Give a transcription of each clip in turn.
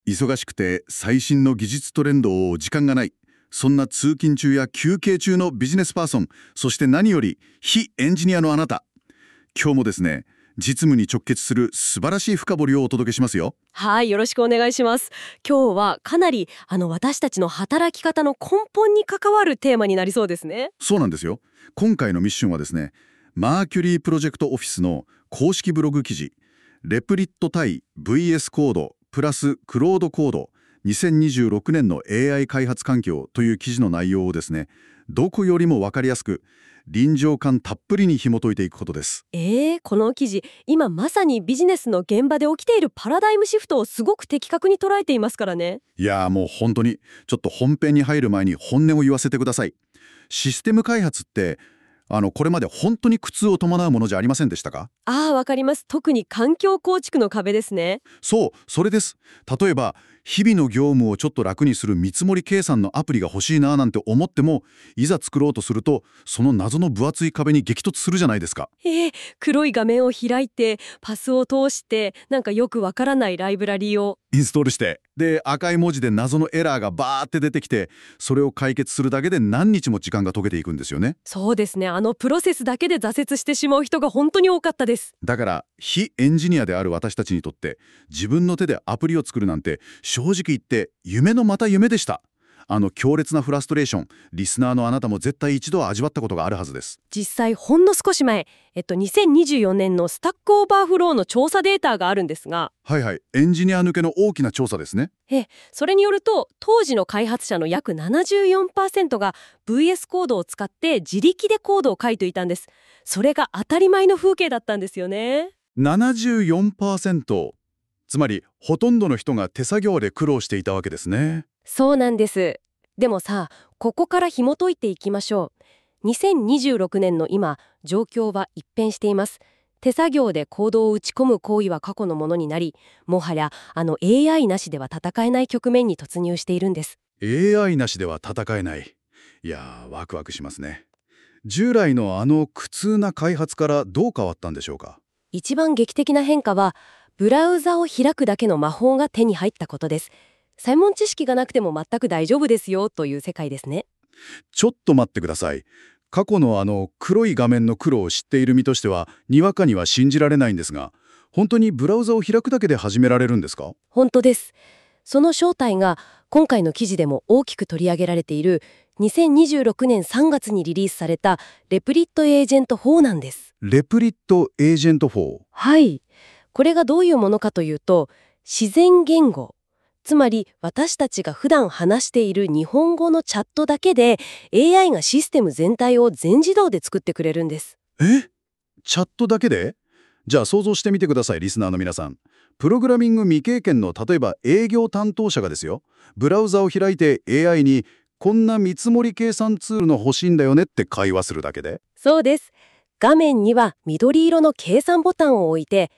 忙しくて最新の技術トレンドを時間がない。そんな通勤中や休憩中のビジネスパーソン、そして何より非エンジニアのあなた。今日もですね、実務に直結する素晴らしい深掘りをお届けしますよ。 はい、よろしくお願いします。今日はかなり私たちの働き方の根本に関わるテーマになりそうですね。 そうなんですよ。今回のミッションはですね、マーキュリープロジェクトオフィスの公式ブログ記事、レプリット対 VS コードプラスクロードコード2026年の AI 開発環境という記事の内容をですね、どこよりも分かりやすく臨場感たっぷりに紐解いていくことです。 この記事、今まさにビジネスの現場で起きているパラダイムシフトをすごく的確に捉えていますからね。 いやーもう本当にちょっと本編に入る前に本音を言わせてください。システム開発ってこれまで本当に苦痛を伴うものじゃありませんでしたか？ わかります。特に環境構築の壁ですね。 そう、それです。例えば日々の業務をちょっと楽にする見積もり計算のアプリが欲しいななんて思っても、いざ作ろうとするとその謎の分厚い壁に激突するじゃないですか。 黒い画面を開いてパスを通してなんかよくわからないライブラリーをインストールして、で赤い文字で謎のエラーがバーって出てきて、それを解決するだけで何日も時間が解けていくんですよね。 そうですね。プロセスだけで挫折してしまう人が本当に多かったです。 だから非エンジニアである私たちにとって自分の手でアプリを作るなんて正直言って夢のまた夢でした。強烈なフラストレーション、リスナーのあなたも絶対一度は味わったことがあるはずです。 実際ほんの少し前、2024年のスタックオーバーフローの調査データがあるんですが、 はいはい、エンジニア向けの大きな調査ですね。 それによると当時の開発者の約 74% が VS コードを使って自力でコードを書いていたんです。それが当たり前の風景だったんですよね。 74%、つまりほとんどの人が手作業で苦労していたわけですね。 そうなんです。でもさ、ここから紐解いていきましょう。2026年の今、状況は一変しています。手作業でコードを打ち込む行為は過去のものになり、もはやAI なしでは戦えない局面に突入しているんです。 AI なしでは戦えない。いやー、ワクワクしますね。従来の苦痛な開発からどう変わったんでしょうか？ 一番劇的な変化は、ブラウザを開くだけの魔法が手に入ったことです。専門知識がなくても全く大丈夫ですよという世界ですね。 ちょっと待ってください。過去の黒い画面の苦労を知っている身としてはにわかには信じられないんですが、本当にブラウザを開くだけで始められるんですか？ 本当です。その正体が今回の記事でも大きく取り上げられている2026年3月にリリースされたレプリットエージェント4なんです。 レプリットエージェント4。 はい。これがどういうものかというと、自然言語、つまり私たちが普段話している日本語のチャットだけで AI がシステム全体を全自動で作ってくれるんです。 チャットだけで？じゃあ想像してみてください、リスナーの皆さん。プログラミング未経験の例えば営業担当者がですよ、ブラウザを開いて AI にこんな見積もり計算ツールの欲しいんだよねって会話するだけで？ そうです。画面には緑色の計算ボタンを置いて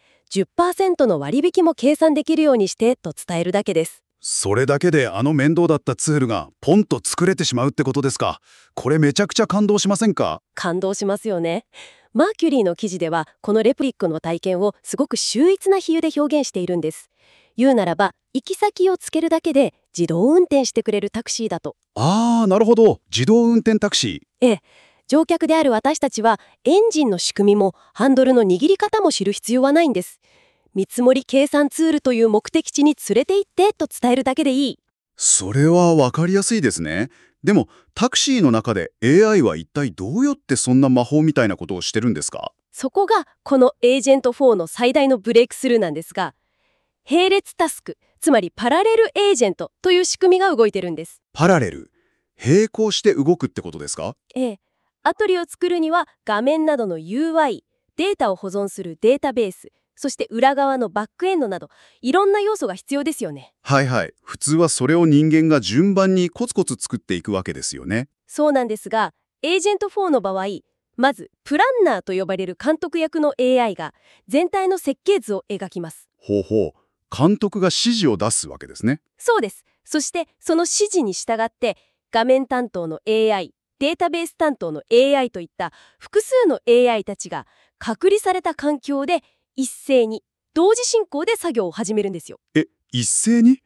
10% の割引も計算できるようにしてと伝えるだけです。 それだけで面倒だったツールがポンと作れてしまうってことですか？これめちゃくちゃ感動しませんか？ 感動しますよね。マーキュリーの記事ではこのレプリックの体験をすごく秀逸な比喩で表現しているんです。言うならば、行き先をつけるだけで自動運転してくれるタクシーだと。 なるほど。自動運転タクシー。 乗客である私たちはエンジンの仕組みもハンドルの握り方も知る必要はないんです。見積もり計算ツールという目的地に連れて行ってと伝えるだけでいい。 それはわかりやすいですね。でもタクシーの中で AI は一体どうやってそんな魔法みたいなことをしてるんですか？ そこがこのエージェント4の最大のブレイクスルーなんですが、並列タスク、つまりパラレルエージェントという仕組みが動いてるんです。 パラレル、並行して動くってことですか？ アプリを作るには画面などの UI、データを保存するデータベース、そして裏側のバックエンドなどいろんな要素が必要ですよね。 はいはい。普通はそれを人間が順番にコツコツ作っていくわけですよね。 そうなんですが、エージェント4の場合、まずプランナーと呼ばれる監督役の AI が全体の設計図を描きます。 ほうほう。監督が指示を出すわけですね。 そうです。そしてその指示に従って画面担当の AI、データベース担当の AI といった複数の AI たちが隔離された環境で一斉に同時進行で作業を始めるんですよ。 一斉に？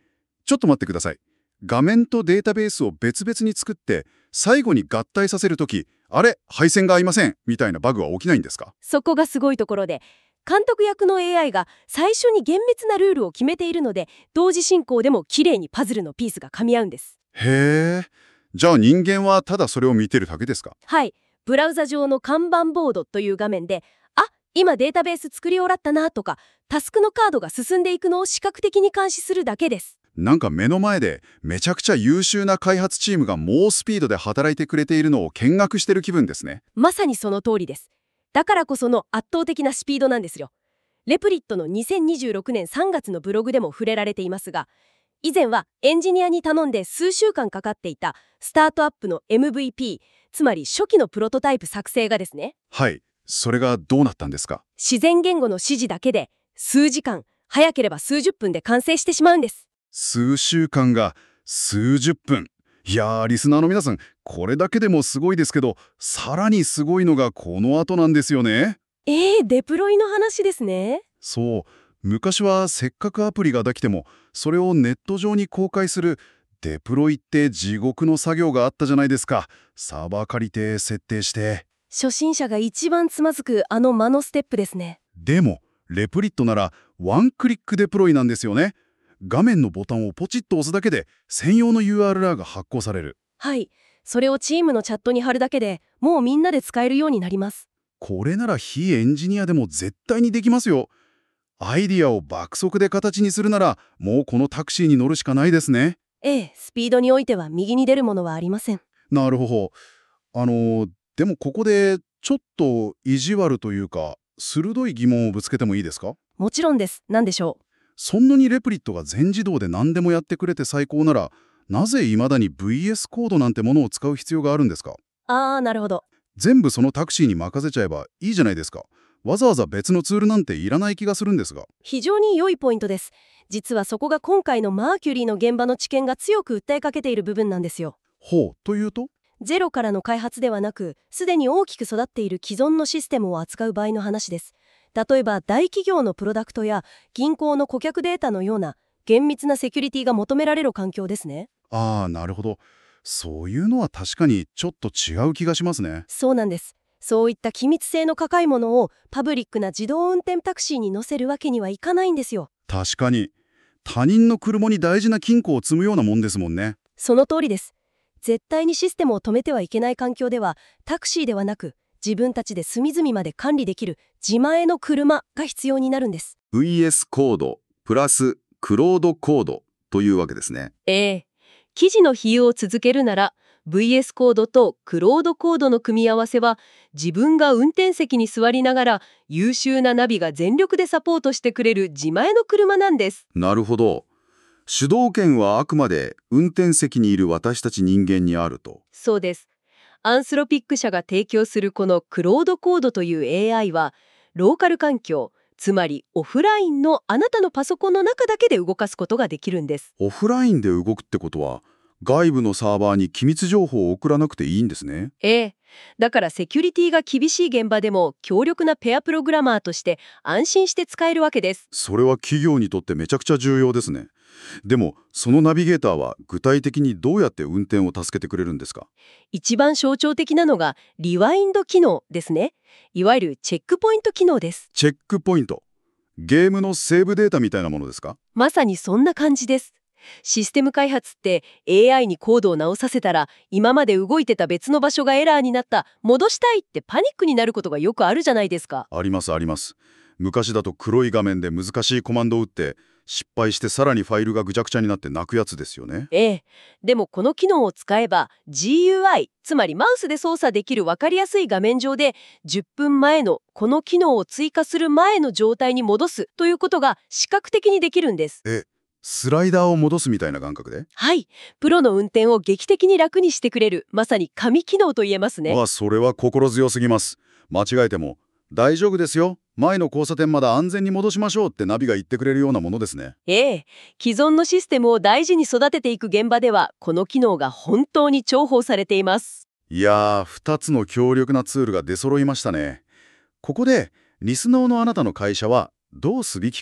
ちょっと待ってください。画面とデータベースを別々に作って、最後に合体させるとき、あれ配線が合いませんみたいなバグは起きないんですか？ そこがすごいところで、監督役の AI が最初に厳密なルールを決めているので、同時進行でも綺麗にパズルのピースが噛み合うんです。 へー。じゃあ人間はただそれを見てるだけですか？ はい。ブラウザ上の看板ボードという画面で、今データベース作り終わったなとか、タスクのカードが進んでいくのを視覚的に監視するだけです。 なんか目の前でめちゃくちゃ優秀な開発チームが猛スピードで働いてくれているのを見学してる気分ですね。 まさにその通りです。だからこその圧倒的なスピードなんですよ。レプリットの2026年3月のブログでも触れられていますが、以前はエンジニアに頼んで数週間かかっていたスタートアップの MVP、つまり初期のプロトタイプ作成がですね、 はい。それがどうなったんですか？ 自然言語の指示だけで数時間、早ければ数十分で完成してしまうんです。 数週間が数十分。いやー、リスナーの皆さん、これだけでもすごいですけど、さらにすごいのがこの後なんですよね。 デプロイの話ですね。 そう。昔はせっかくアプリができても、それをネット上に公開するデプロイって地獄の作業があったじゃないですか。サーバー借りて設定して。 初心者が一番つまずくあの間のステップですね。 でも、レプリットならワンクリックデプロイなんですよね。画面のボタンをポチッと押すだけで専用の URL が発行される。 はい。それをチームのチャットに貼るだけでもうみんなで使えるようになります。 これなら非エンジニアでも絶対にできますよ。アイディアを爆速で形にするなら、もうこのタクシーに乗るしかないですね。 スピードにおいては右に出るものはありません。 なるほど。でもここでちょっと意地悪というか、鋭い疑問をぶつけてもいいですか？ もちろんです。何でしょそんなにレプリットが全自動で何でもやってくれて最高なら、なぜ未だに VS コードなんてものを使う必要があるんですか？ なるほど。 全部そのタクシーに任せちゃえばいいじゃないですか。わざわざ別のツールなんていらない気がするんですが。 非常に良いポイントです。実はそこが今回のマーキュリーの現場の知見が強く訴えかけている部分なんですよ。 ほう、というと？ ゼロからの開発ではなく、すでに大きく育っている既存のシステムを扱う場合の話です。例えば大企業のプロダクトや銀行の顧客データのような厳密なセキュリティが求められる環境ですね。 なるほど。そういうのは確かにちょっと違う気がしますね。 そうなんです。そういった機密性の高いものをパブリックな自動運転タクシーに乗せるわけにはいかないんですよ。 確かに。他人の車に大事な金庫を積むようなもんですもんね。 その通りです。絶対にシステムを止めてはいけない環境では、タクシーではなく自分たちで隅々まで管理できる自前の車が必要になるんです。 VS コードプラスクロードコードというわけですね。 記事の比喩を続けるなら VS コードとクロードコードの組み合わせは、自分が運転席に座りながら優秀なナビが全力でサポートしてくれる自前の車なんです。 なるほど。主導権はあくまで運転席にいる私たち人間にあると。 そうです。アンスロピック社が提供するこのクロードコードという AI は、ローカル環境、つまりオフラインのあなたのパソコンの中だけで動かすことができるんです。 オフラインで動くってことは、外部のサーバーに機密情報を送らなくていいんですね。 だからセキュリティが厳しい現場でも強力なペアプログラマーとして安心して使えるわけです。 それは企業にとってめちゃくちゃ重要ですね。でも、そのナビゲーターは具体的にどうやって運転を助けてくれるんですか？ 一番象徴的なのがリワインド機能ですね。いわゆるチェックポイント機能です。 チェックポイント。ゲームのセーブデータみたいなものですか？ まさにそんな感じです。システム開発って AI にコードを直させたら、今まで動いてた別の場所がエラーになった、戻したいってパニックになることがよくあるじゃないですか。 ありますあります。昔だと黒い画面で難しいコマンドを打って失敗してさらにファイルがぐちゃぐちゃになって泣くやつですよね。 でもこの機能を使えば GUI、つまりマウスで操作できる分かりやすい画面上で10分前のこの機能を追加する前の状態に戻すということが視覚的にできるんです。 スライダーを戻すみたいな感覚で？ はい。プロの運転を劇的に楽にしてくれる、まさに神機能と言えますね。 それは心強すぎます。間違えても大丈夫ですよ、前の交差点まで安全に戻しましょうってナビが言ってくれるようなものですね。 既存のシステムを大事に育てていく現場では、この機能が本当に重宝されています。 いやー、2つの強力なツールが出揃いましたね。ここでリスナーのあなたの会社はどうすべきか、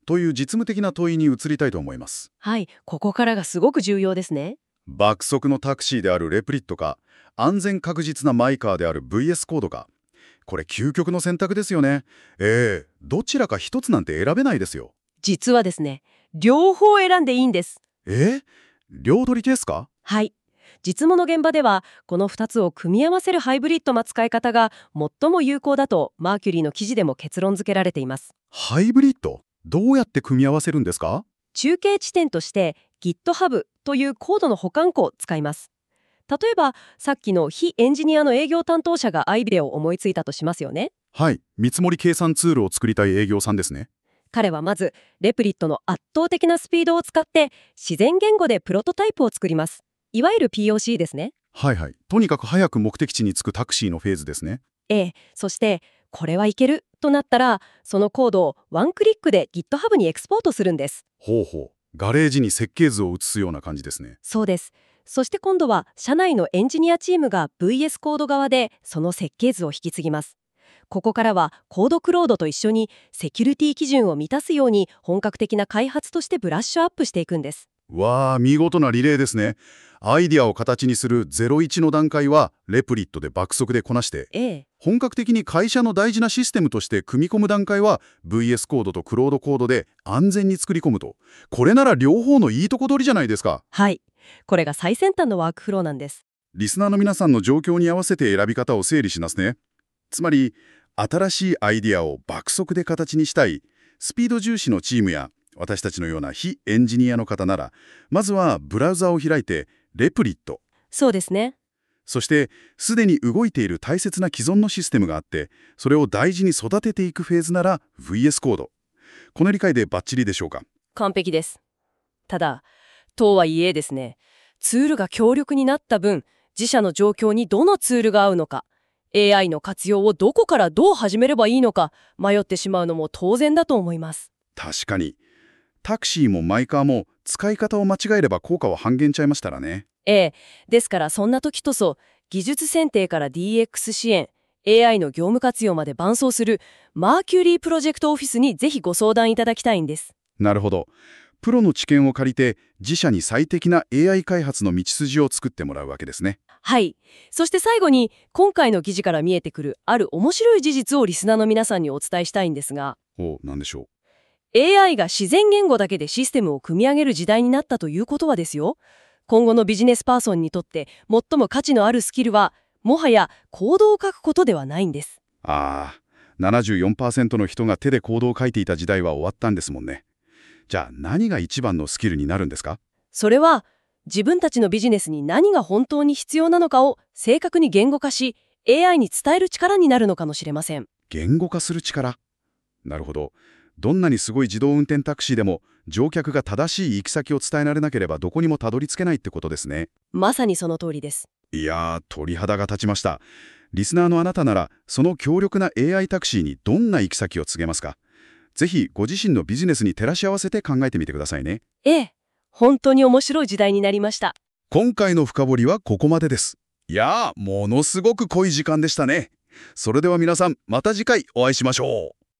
という実務的な問いに移りたいと思います。 はい、ここからがすごく重要ですね。 爆速のタクシーであるレプリットか、安全確実なマイカーである VS コードか。これ究極の選択ですよね。どちらか一つなんて選べないですよ。 実はですね、両方選んでいいんです。 両取りですか？ はい。実務の現場では、この2つを組み合わせるハイブリッドな使い方が最も有効だと、マーキュリーの記事でも結論付けられています。 ハイブリッド？どうやって組み合わせるんですか？ 中継地点として GitHub というコードの保管庫を使います。例えば、さっきの非エンジニアの営業担当者がアイデアを思いついたとしますよね。 はい、見積もり計算ツールを作りたい営業さんですね。 彼はまず、レプリットの圧倒的なスピードを使って、自然言語でプロトタイプを作ります。いわゆる POC ですね。 はいはい。とにかく早く目的地に着くタクシーのフェーズですね。 そして、これはいけるとなったら、そのコードをワンクリックで GitHub にエクスポートするんです。 ほうほう。ガレージに設計図を写すような感じですね。 そうです。そして今度は、社内のエンジニアチームが VS コード側でその設計図を引き継ぎます。ここからはコードクロードと一緒にセキュリティ基準を満たすように本格的な開発としてブラッシュアップしていくんです。 わー、見事なリレーですね。アイディアを形にする01の段階はレプリットで爆速でこなして、本格的に会社の大事なシステムとして組み込む段階は VS コードとクロードコードで安全に作り込むと。これなら両方のいいとこ取りじゃないですか。 はい。これが最先端のワークフローなんです。 リスナーの皆さんの状況に合わせて選び方を整理しますね。つまり、新しいアイディアを爆速で形にしたい、スピード重視のチームや、私たちのような非エンジニアの方なら、まずはブラウザを開いて、レプリット。 そうですね。 そして、すでに動いている大切な既存のシステムがあって、それを大事に育てていくフェーズなら VS コード。この理解でバッチリでしょうか？ 完璧です。ただ、とはいえですね、ツールが強力になった分、自社の状況にどのツールが合うのか、AI の活用をどこからどう始めればいいのか、迷ってしまうのも当然だと思います。 確かに。タクシーもマイカーも使い方を間違えれば効果は半減ちゃいましたらね。 ですからそんな時こそ、技術選定から DX 支援、AI の業務活用まで伴走するマーキュリープロジェクトオフィスにぜひご相談いただきたいんです。 なるほど。プロの知見を借りて自社に最適な AI 開発の道筋を作ってもらうわけですね。 はい。そして最後に、今回の記事から見えてくるある面白い事実をリスナーの皆さんにお伝えしたいんですが、 なんでしょ AI が自然言語だけでシステムを組み上げる時代になったということはですよ、今後のビジネスパーソンにとって最も価値のあるスキルは、もはやコードを書くことではないんです。 74% の人が手でコードを書いていた時代は終わったんですもんね。じゃあ何が一番のスキルになるんですか？ それは、自分たちのビジネスに何が本当に必要なのかを正確に言語化し、AI に伝える力になるのかもしれません。 言語化する力。なるほど。どんなにすごい自動運転タクシーでも乗客が正しい行き先を伝えられなければどこにもたどり着けないってことですね。 まさにその通りです。 いやー、鳥肌が立ちました。リスナーのあなたならその強力な AI タクシーにどんな行き先を告げますか？ぜひご自身のビジネスに照らし合わせて考えてみてくださいね。 本当に面白い時代になりました。 今回の深掘りはここまでです。いやー、ものすごく濃い時間でしたね。それでは皆さん、また次回お会いしましょう。